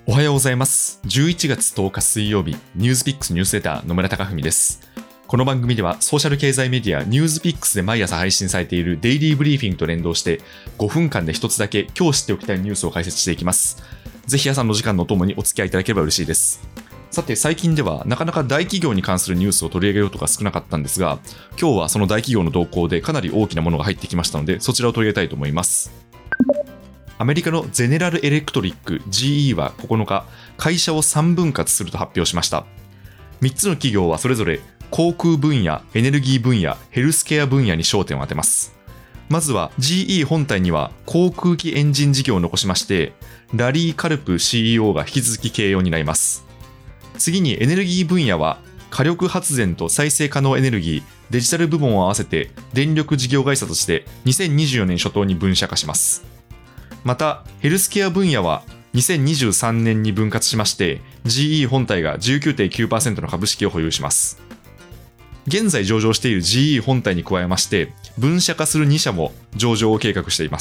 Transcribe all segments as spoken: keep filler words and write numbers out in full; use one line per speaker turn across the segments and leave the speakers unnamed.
おはようございます。じゅういちがつとおか水曜日、ニュースピックスニュースレター野村貴文です。この番組ではソーシャル経済メディアニュースピックスで毎朝配信されているデイリーブリーフィングと連動してごふんかんで一つだけ今日知っておきたいニュースを解説していきます。ぜひ朝の時間のともにお付き合いいただければ嬉しいです。さて、最近ではなかなか大企業に関するニュースを取り上げることが少なかったんですが、今日はその大企業の動向でかなり大きなものが入ってきましたので、そちらを取り上げたいと思います。アメリカのゼネラルエレクトリック ジーイー はここのか、会社をさんぶん割すると発表しました。みっつの企業はそれぞれ航空分野、エネルギー分野、ヘルスケア分野に焦点を当てます。まずは ジーイー 本体には航空機エンジン事業を残しまして、ラリー・カルプ シーイーオー が引き続き経営を担います。次にエネルギー分野は火力発電と再生可能エネルギー、デジタル部門を合わせて電力事業会社としてにせんにじゅうよねん初頭に分社化します。また、ヘルスケア分野はにせんにじゅうさんねんに分割しまして、ジーイー 本体が じゅうきゅうてんきゅうパーセント の株式を保有します。現在上場している ジーイー 本体に加えまして、分社化するに社も上場を計画しています。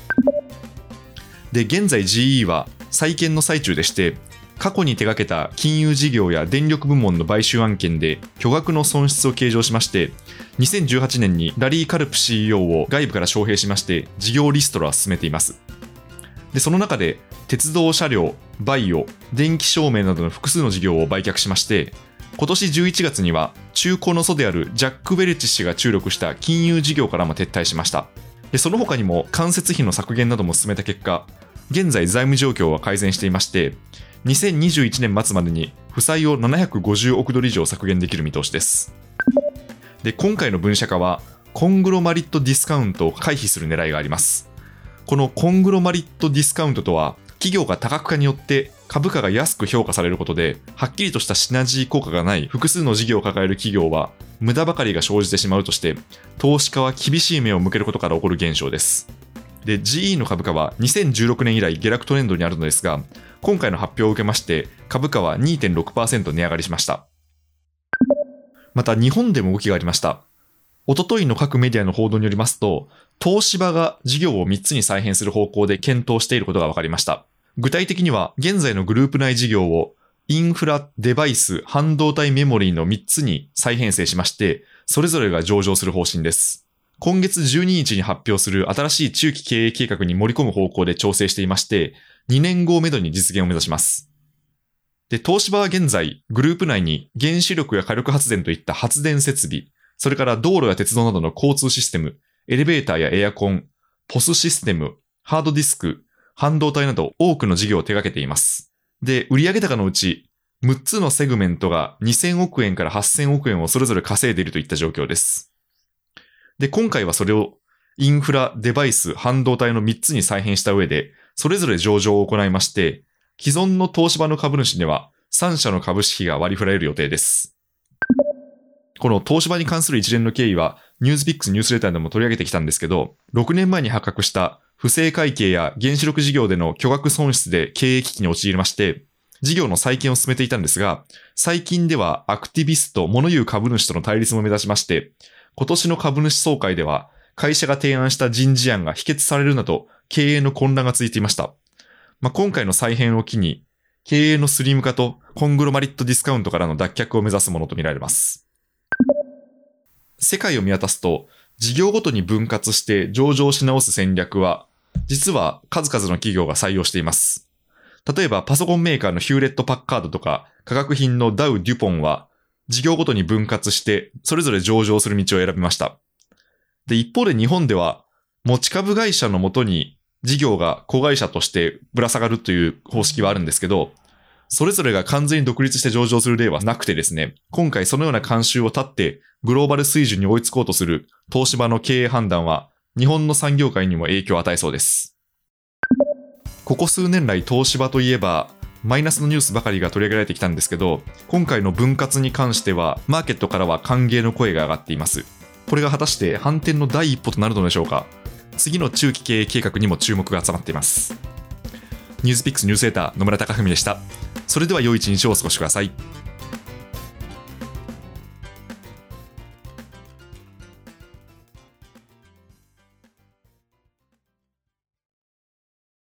で、現在 ジーイー は再建の最中でして、過去に手掛けた金融事業や電力部門の買収案件で巨額の損失を計上しまして、にせんじゅうはちねんにラリー・カルプ シーイーオー を外部から招聘しまして事業リストラを進めています。で、その中で鉄道車両、バイオ、電気照明などの複数の事業を売却しまして、今年じゅういちがつには中古の祖であるジャック・ウェルチ氏が注力した金融事業からも撤退しました。で、その他にも間接費の削減なども進めた結果、現在財務状況は改善していまして、にせんにじゅういちねん末までに負債をななひゃくごじゅうおくドル以上削減できる見通しです。で、今回の分社化はコングロマリットディスカウントを回避する狙いがあります。このコングロマリットディスカウントとは、企業が多角化によって株価が安く評価されることで、はっきりとしたシナジー効果がない複数の事業を抱える企業は無駄ばかりが生じてしまうとして、投資家は厳しい目を向けることから起こる現象です。で、ジーイー の株価はにせんじゅうろくねん以来下落トレンドにあるのですが、今回の発表を受けまして株価は にてんろくパーセント 値上がりしました。また日本でも動きがありました。おとといの各メディアの報道によりますと、東芝が事業をみっつに再編する方向で検討していることが分かりました。具体的には現在のグループ内事業をインフラ、デバイス、半導体メモリーのみっつに再編成しまして、それぞれが上場する方針です。今月じゅうににちに発表する新しい中期経営計画に盛り込む方向で調整していまして、にねんごをめどに実現を目指します。で、東芝は現在、グループ内に原子力や火力発電といった発電設備、それから道路や鉄道などの交通システム、エレベーターやエアコン、ポスシステム、ハードディスク、半導体など多くの事業を手掛けています。で、売上高のうちむっつのセグメントがにせんおくえんからはっせんおくえんをそれぞれ稼いでいるといった状況です。で、今回はそれをインフラ、デバイス、半導体のみっつに再編した上で、それぞれ上場を行いまして、既存の東芝の株主にはさんしゃの株式が割り振られる予定です。この東芝に関する一連の経緯はニュースピックスニュースレターでも取り上げてきたんですけど、ろくねんまえに発覚した不正会計や原子力事業での巨額損失で経営危機に陥りまして、事業の再建を進めていたんですが、最近ではアクティビスト、物言う株主との対立も目指しまして、今年の株主総会では会社が提案した人事案が否決されるなど経営の混乱が続いていました。まあ、今回の再編を機に経営のスリム化とコングロマリットディスカウントからの脱却を目指すものとみられます。世界を見渡すと事業ごとに分割して上場し直す戦略は実は数々の企業が採用しています。例えばパソコンメーカーのヒューレット・パッカードとか化学品のダウ・デュポンは事業ごとに分割してそれぞれ上場する道を選びました。で、一方で日本では持ち株会社のもとに事業が子会社としてぶら下がるという方式はあるんですけど、それぞれが完全に独立して上場する例はなくてですね、今回そのような慣習を断ってグローバル水準に追いつこうとする東芝の経営判断は日本の産業界にも影響を与えそうです。ここ数年来東芝といえばマイナスのニュースばかりが取り上げられてきたんですけど、今回の分割に関してはマーケットからは歓迎の声が上がっています。これが果たして反転の第一歩となるのでしょうか。次の中期経営計画にも注目が集まっています。ニュースピックスニュースレター野村貴文でした。それでは良い一日をお過ごしください。